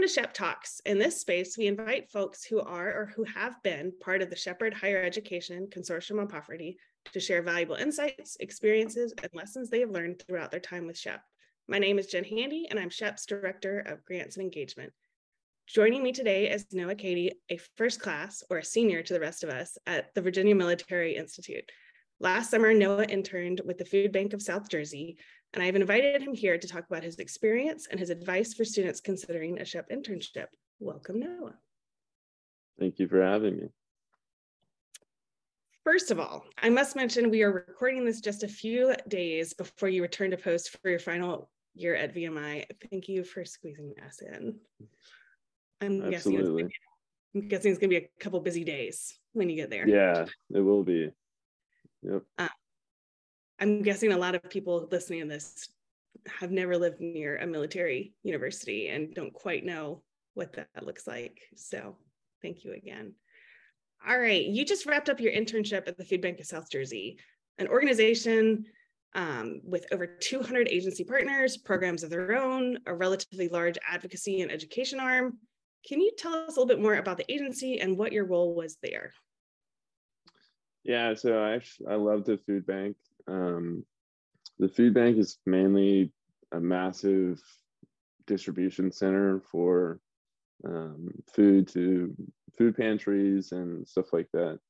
to Shep Talks. In this space, we invite folks who are or who have been part of the Shepherd Higher Education Consortium on Poverty to share valuable insights, experiences, and lessons they have learned throughout their time with Shep. My name is Jen Handy, and I'm Shep's Director of Grants and Engagement. Joining me today is Noah Cady, a first class or a senior to the rest of us at the Virginia Military Institute. Last summer, Noah interned with the Food Bank of South Jersey, and I've invited him here to talk about his experience and his advice for students considering a Shep internship. Welcome, Noah. Thank you for having me. First of all, I must mention we are recording this just a few days before you return to post for your final year at VMI. Thank you for squeezing us in. I'm guessing it's going to be a couple busy days when you get there. Yeah, it will be. Yep. I'm guessing a lot of people listening to this have never lived near a military university and don't quite know what that looks like. So thank you again. All right, you just wrapped up your internship at the Food Bank of South Jersey, an organization with over 200 agency partners, programs of their own, a relatively large advocacy and education arm. Can you tell us a little bit more about the agency and what your role was there? Yeah, so I love the food bank. The food bank is mainly a massive distribution center for food to food pantries and stuff like that.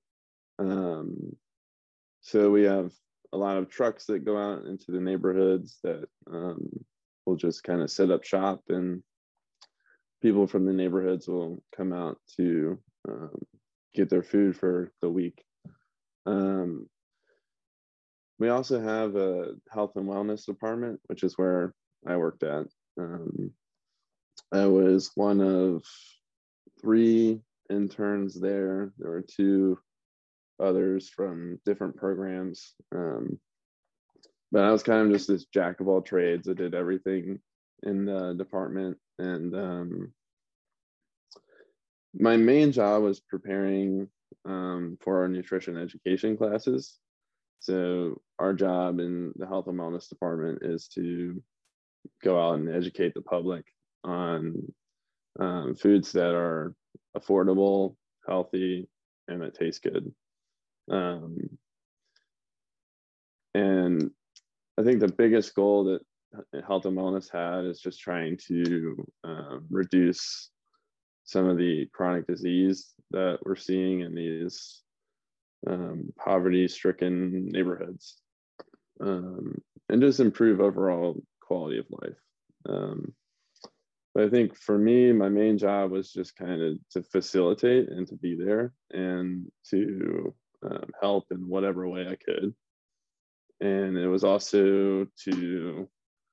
So we have a lot of trucks that go out into the neighborhoods that will just kind of set up shop, and people from the neighborhoods will come out to get their food for the week. We also have a health and wellness department, which is where I worked at. I was one of 3 interns there. There were 2 others from different programs. But I was kind of just this jack of all trades. I did everything in the department. And my main job was preparing for our nutrition education classes. So our job in the health and wellness department is to go out and educate the public on foods that are affordable, healthy, and that taste good. And I think the biggest goal that health and wellness had is just trying to reduce some of the chronic disease that we're seeing in these poverty-stricken neighborhoods, and just improve overall quality of life. But I think for me, my main job was just kind of to facilitate and to be there and to help in whatever way I could. And it was also to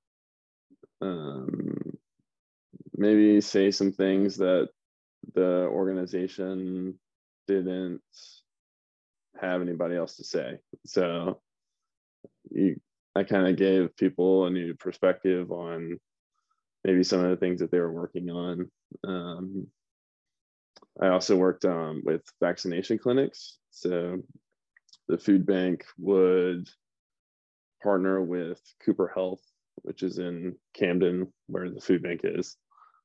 maybe say some things that the organization didn't have anybody else to say. So I kind of gave people a new perspective on maybe some of the things that they were working on. I also worked with vaccination clinics. So the food bank would partner with Cooper Health, which is in Camden, where the food bank is.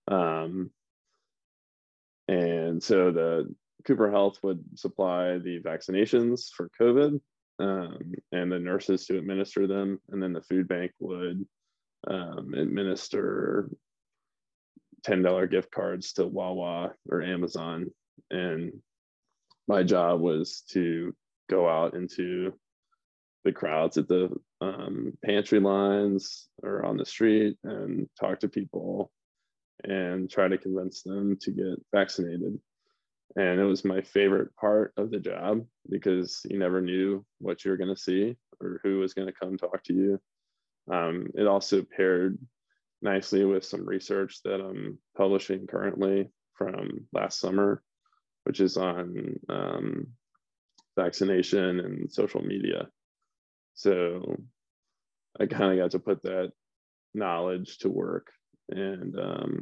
And so the Cooper Health would supply the vaccinations for COVID and the nurses to administer them. And then the food bank would administer $10 gift cards to Wawa or Amazon. And my job was to go out into the crowds at the pantry lines or on the street and talk to people and try to convince them to get vaccinated. And it was my favorite part of the job because you never knew what you were going to see or who was going to come talk to you. It also paired nicely with some research that I'm publishing currently from last summer, which is on vaccination and social media. So I kind of got to put that knowledge to work. And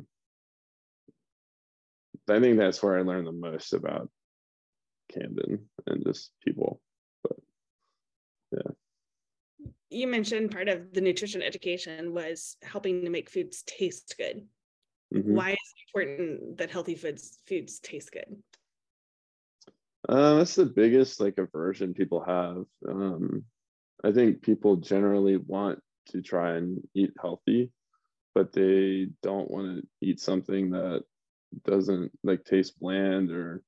I think that's where I learned the most about Camden and just people. But yeah. You mentioned part of the nutrition education was helping to make foods taste good. Mm-hmm. Why is it important that healthy foods taste good? That's the biggest like aversion people have. I think people generally want to try and eat healthy, but they don't want to eat something that doesn't like taste bland or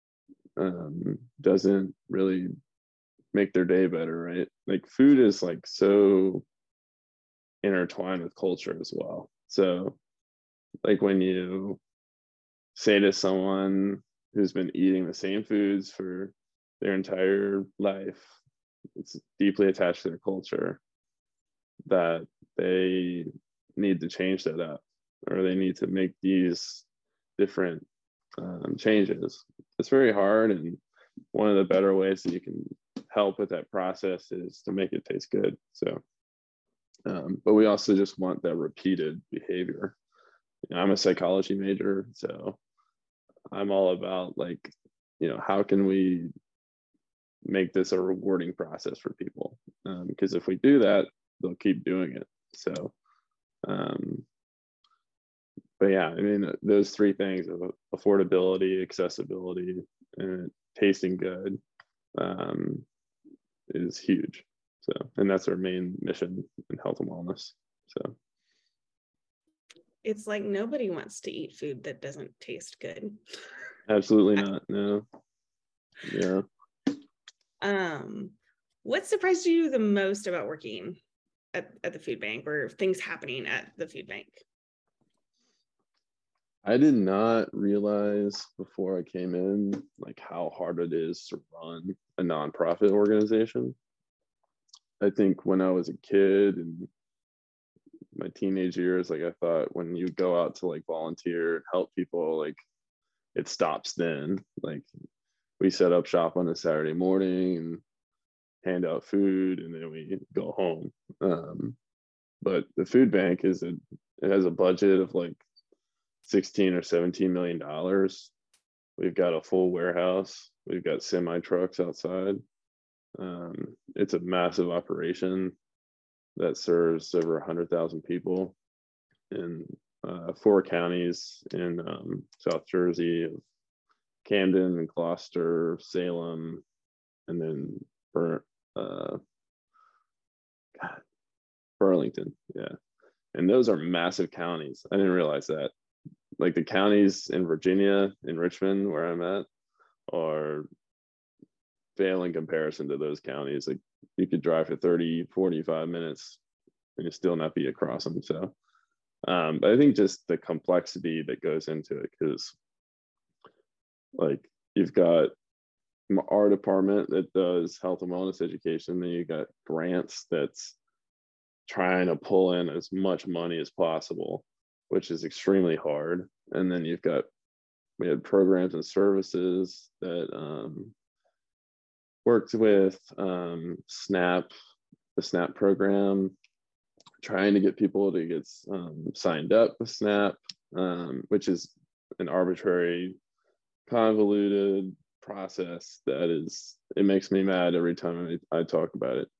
doesn't really make their day better, right? Like food is like so intertwined with culture as well. So like when you say to someone who's been eating the same foods for their entire life, it's deeply attached to their culture, that they need to change that up, or they need to make these different changes. It's very hard, and one of the better ways that you can help with that process is to make it taste good. So, but we also just want that repeated behavior. You know, I'm a psychology major, so I'm all about like, you know, how can we make this a rewarding process for people? Because if we do that, they'll keep doing it. So, but yeah, I mean, those three things of affordability, accessibility, and tasting good is huge. So, and that's our main mission in health and wellness. So, It's like nobody wants to eat food that doesn't taste good. absolutely not. No. Yeah. What surprised you the most about working at the food bank, or things happening at the food bank? I did not realize before I came in like how hard it is to run a nonprofit organization. I think when I was a kid and my teenage years, like I thought when you go out to like volunteer and help people, like it stops then. Like we set up shop on a Saturday morning and hand out food, and then we go home. But the food bank it has a budget of like 16 or 17 million dollars. We've got a full warehouse. We've got semi trucks outside. It's a massive operation that serves over 100,000 people in 4 counties in South Jersey, Camden and Gloucester, Salem, and then Burlington. Yeah. And those are massive counties. I didn't realize that. Like the counties in Virginia, in Richmond, where I'm at, are fail in comparison to those counties. Like you could drive for 30, 45 minutes and you still not be across them. So, but I think just the complexity that goes into it, because like you've got our department that does health and wellness education, then you got grants that's trying to pull in as much money as possible, which is extremely hard. And then we had programs and services that worked with SNAP, the SNAP program, trying to get people to get signed up with SNAP, which is an arbitrary, convoluted process it makes me mad every time I talk about it.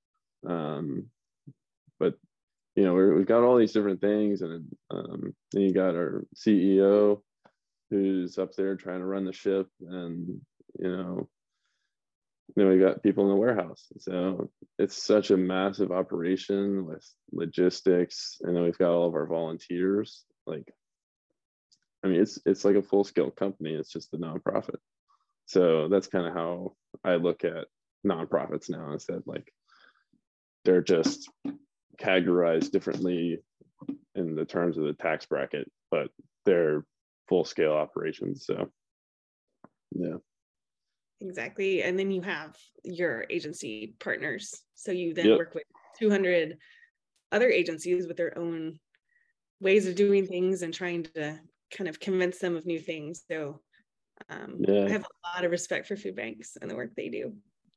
But you know, we've got all these different things, and then you got our CEO who's up there trying to run the ship, and you know, then we got people in the warehouse. So it's such a massive operation with logistics, and then we've got all of our volunteers. Like, I mean, it's like a full scale company. It's just a nonprofit. So that's kind of how I look at nonprofits now, is that like they're just categorized differently in the terms of the tax bracket, but they're full scale operations. So yeah. Exactly. And then you have your agency partners. So you then Yep. work with 200 other agencies with their own ways of doing things and trying to kind of convince them of new things. So I have a lot of respect for food banks and the work they do.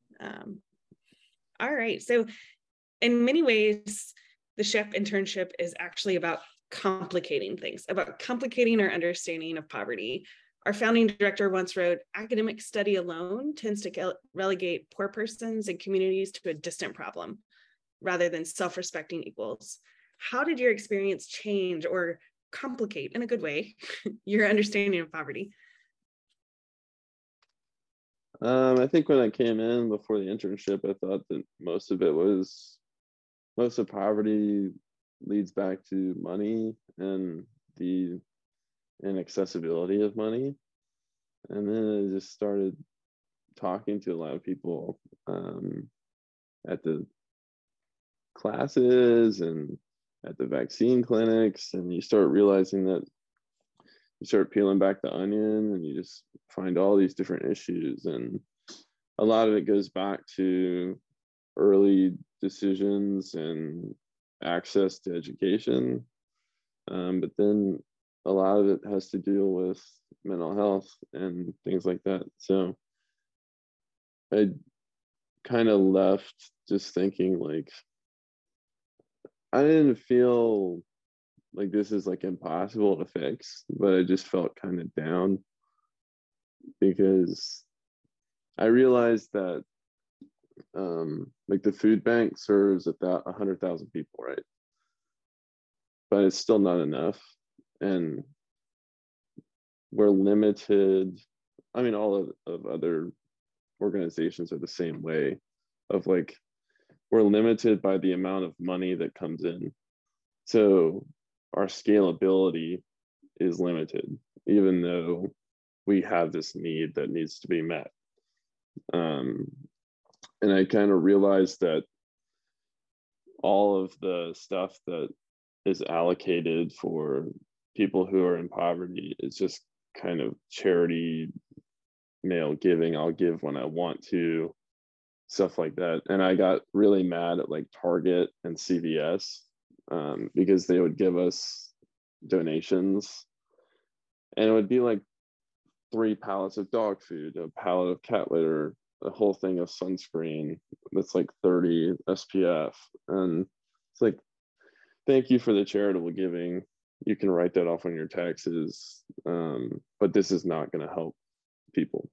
All right. So in many ways, the SHEP internship is actually about complicating things, about complicating our understanding of poverty. Our founding director once wrote, "Academic study alone tends to relegate poor persons and communities to a distant problem rather than self-respecting equals." How did your experience change or complicate in a good way your understanding of poverty? I think when I came in before the internship, I thought that most of poverty leads back to money and the inaccessibility of money. And then I just started talking to a lot of people at the classes and at the vaccine clinics, and you start realizing that you start peeling back the onion and you just find all these different issues, and a lot of it goes back to early decisions and access to education, but then a lot of it has to deal with mental health and things like that. So I kind of left just thinking like, I didn't feel like this is like impossible to fix, but I just felt kind of down because I realized that like the food bank serves about 100,000 people, right? But it's still not enough. And we're limited. I mean, all of other organizations are the same way, of like, we're limited by the amount of money that comes in. So our scalability is limited, even though we have this need that needs to be met. And I kind of realized that all of the stuff that is allocated for people who are in poverty is just kind of charity mail giving. I'll give when I want to, stuff like that. And I got really mad at like Target and CVS because they would give us donations, and it would be like 3 pallets of dog food, a pallet of cat litter, a whole thing of sunscreen that's like 30 SPF. And it's like, thank you for the charitable giving. You can write that off on your taxes, but this is not going to help people.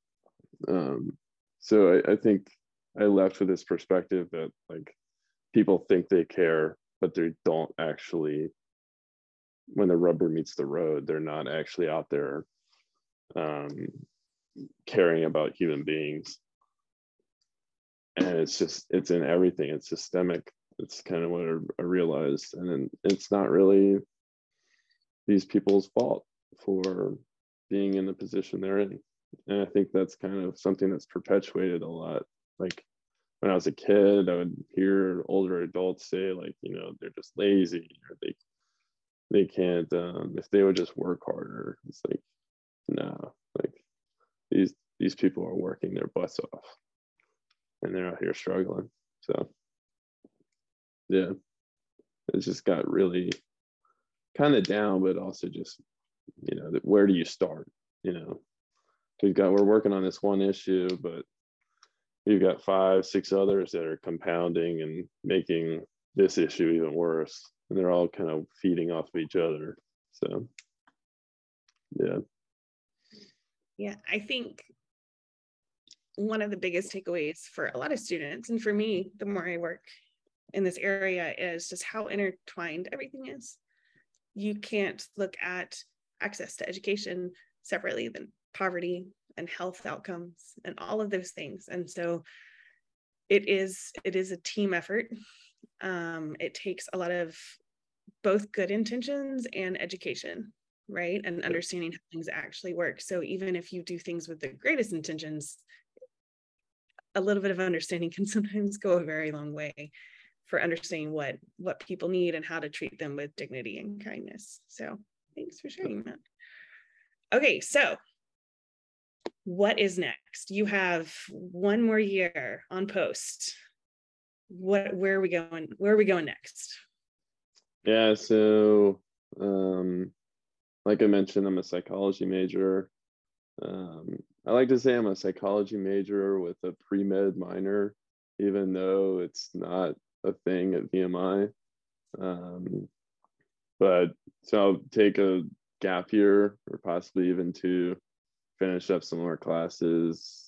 So I think I left with this perspective that like people think they care, but they don't actually. When the rubber meets the road, they're not actually out there caring about human beings. And it's in everything. It's systemic. It's kind of what I realized. And then it's not really these people's fault for being in the position they're in. And I think that's kind of something that's perpetuated a lot. Like when I was a kid, I would hear older adults say like, you know, they're just lazy, or they can't, if they would just work harder. It's like, no, like these people are working their butts off and they're out here struggling. So yeah, it just got really kind of down, but also just, you know, where do you start? You know, we're working on this one issue, but you've got 5, 6 others that are compounding and making this issue even worse, and they're all kind of feeding off of each other. So yeah, I think one of the biggest takeaways for a lot of students, and for me, the more I work in this area, is just how intertwined everything is. You can't look at access to education separately than poverty and health outcomes and all of those things. And so it is a team effort. It takes a lot of both good intentions and education, right? And understanding how things actually work. So even if you do things with the greatest intentions, a little bit of understanding can sometimes go a very long way for understanding what people need and how to treat them with dignity and kindness. So thanks for sharing that. Okay, so what is next? You have one more year on post. Where are we going? Where are we going next? Yeah, so like I mentioned, I'm a psychology major. I like to say I'm a psychology major with a pre-med minor, even though it's not a thing at VMI. But so I'll take a gap year, or possibly even 2, finish up some more classes.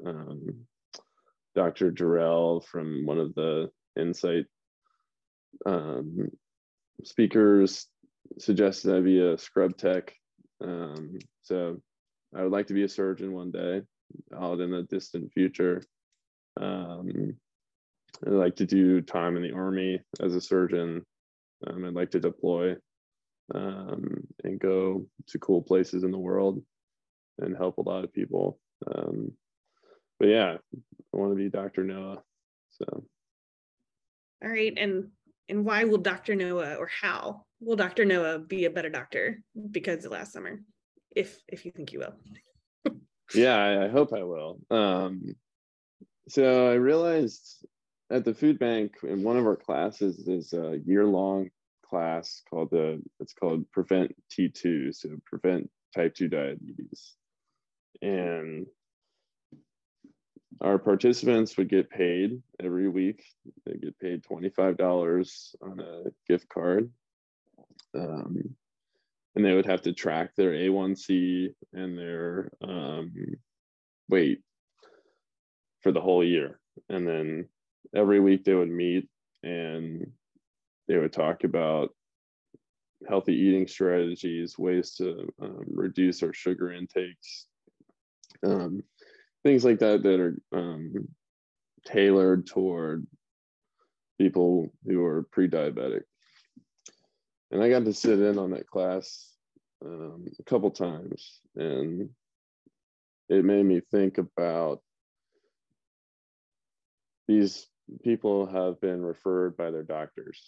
Dr. Jarrell, from one of the Insight speakers, suggested I be a scrub tech. So I would like to be a surgeon one day, out in the distant future. I'd like to do time in the Army as a surgeon. I'd like to deploy and go to cool places in the world and help a lot of people. But yeah, I want to be Dr. Noah. So. All right, and why will Dr. Noah, or how will Dr. Noah be a better doctor because of last summer, if you think you will? Yeah, I hope I will. So I realized at the food bank in one of our classes is a year-long class called Prevent T2, so Prevent Type 2 Diabetes. And our participants would get paid every week. They get paid $25 on a gift card. And they would have to track their A1C and their weight for the whole year. And then every week they would meet and they would talk about healthy eating strategies, ways to reduce our sugar intakes, things like that are tailored toward people who are pre-diabetic. And I got to sit in on that class a couple times, and it made me think about these people have been referred by their doctors.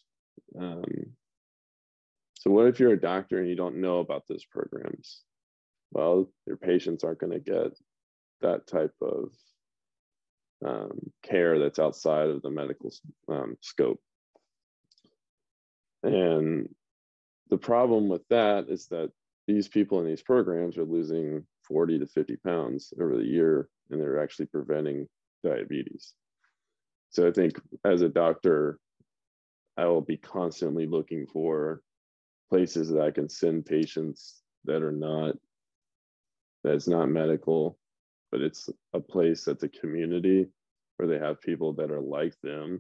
So what if you're a doctor and you don't know about those programs? Well, your patients aren't going to get that type of care that's outside of the medical scope. And the problem with that is that these people in these programs are losing 40 to 50 pounds over the year, and they're actually preventing diabetes. So I think as a doctor, I will be constantly looking for places that I can send patients that's not medical, but it's a place that's a community where they have people that are like them,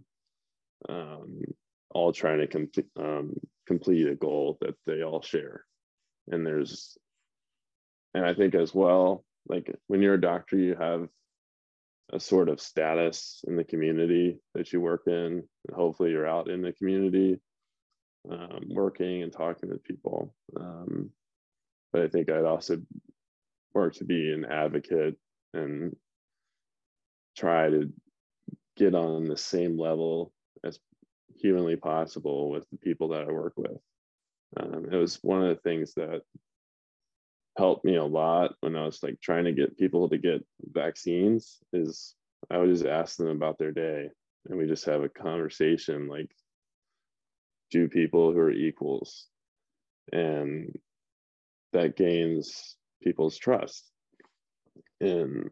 all trying to complete a goal that they all share. And I think as well, like when you're a doctor, you have a sort of status in the community that you work in, and hopefully you're out in the community working and talking to people. But I think I'd also work to be an advocate and try to get on the same level as humanly possible with the people that I work with. It was one of the things that helped me a lot when I was like trying to get people to get vaccines is I would just ask them about their day, and we just have a conversation like two people who are equals, and that gains people's trust. And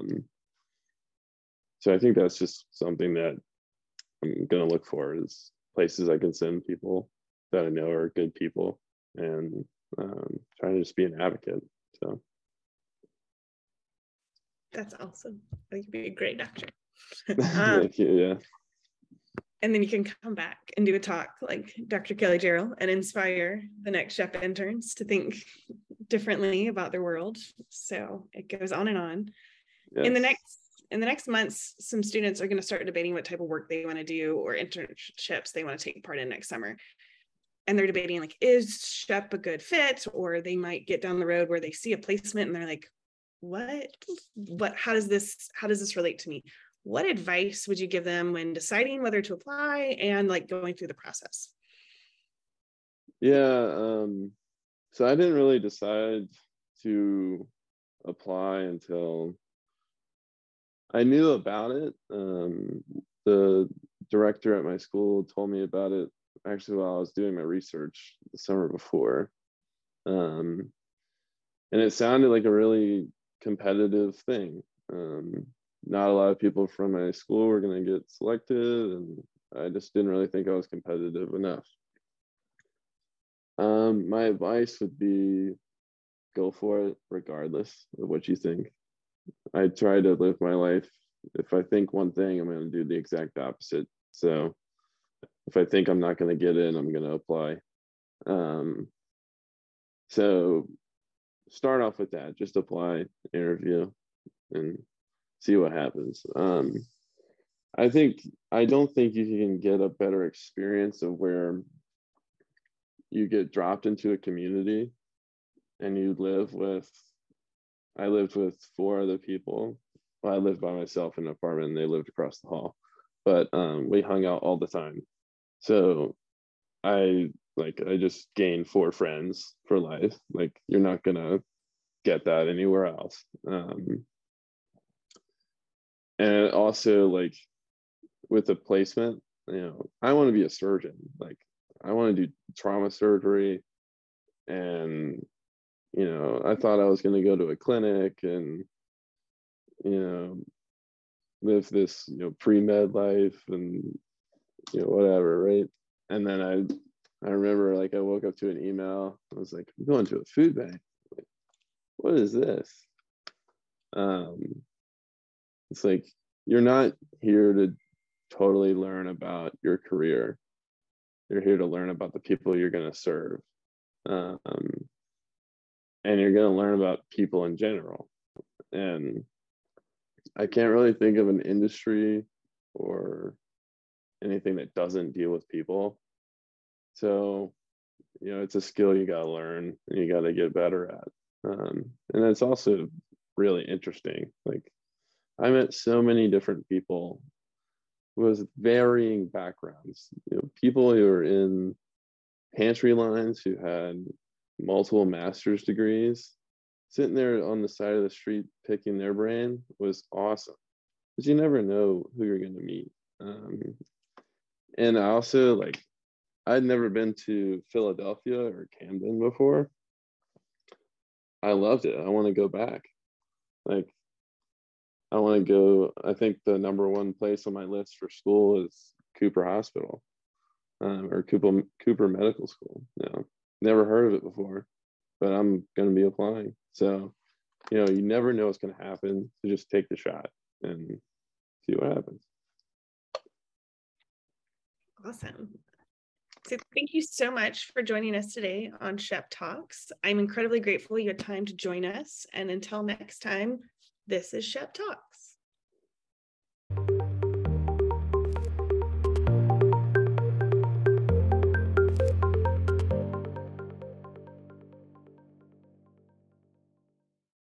so I think that's just something that I'm going to look for, is places I can send people that I know are good people, and trying to just be an advocate. So that's awesome. I think you'd be a great doctor. Thank you. Yeah. And then you can come back and do a talk like Dr. Kelly Jarrell and inspire the next Shep interns to think differently about their world. So it goes on and on. Yes. In the next months, some students are going to start debating what type of work they want to do or internships they want to take part in next summer. And they're debating like, is Shep a good fit? Or they might get down the road where they see a placement and they're like, what, how does this relate to me? What advice would you give them when deciding whether to apply and like going through the process? Yeah, so I didn't really decide to apply until I knew about it. The director at my school told me about it actually while I was doing my research the summer before. And it sounded like a really competitive thing. Not a lot of people from my school were going to get selected, and I just didn't really think I was competitive enough. My advice would be go for it regardless of what you think. I try to live my life. If I think one thing, I'm going to do the exact opposite. So if I think I'm not going to get in, I'm going to apply. So start off with that, just apply, interview, and see what happens. I don't think you can get a better experience of where you get dropped into a community and you I lived with 4 other people. Well, I lived by myself in an apartment and they lived across the hall, but we hung out all the time. So I just gained 4 friends for life. Like, you're not gonna get that anywhere else. And also, like, with the placement, I want to be a surgeon. Like, I want to do trauma surgery, and I thought I was going to go to a clinic and live this pre-med life and whatever, right? And then I remember, like, I woke up to an email. I was like, I'm going to a food bank. Like, what is this? It's like, you're not here to totally learn about your career. You're here to learn about the people you're going to serve. And you're going to learn about people in general. And I can't really think of an industry or anything that doesn't deal with people. So, it's a skill you got to learn and you got to get better at. And it's also really interesting. Like, I met so many different people with varying backgrounds. People who are in pantry lines who had multiple master's degrees. Sitting there on the side of the street picking their brain was awesome, because you never know who you're going to meet. And I also, like, I'd never been to Philadelphia or Camden before. I loved it. I want to go back. Like, I want to go. I think the number 1 place on my list for school is Cooper Hospital, or Cooper Medical School. Never heard of it before, but I'm going to be applying. So, you never know what's going to happen. So just take the shot and see what happens. Awesome. So thank you so much for joining us today on Shep Talks. I'm incredibly grateful you had time to join us. And until next time, this is Shep Talks.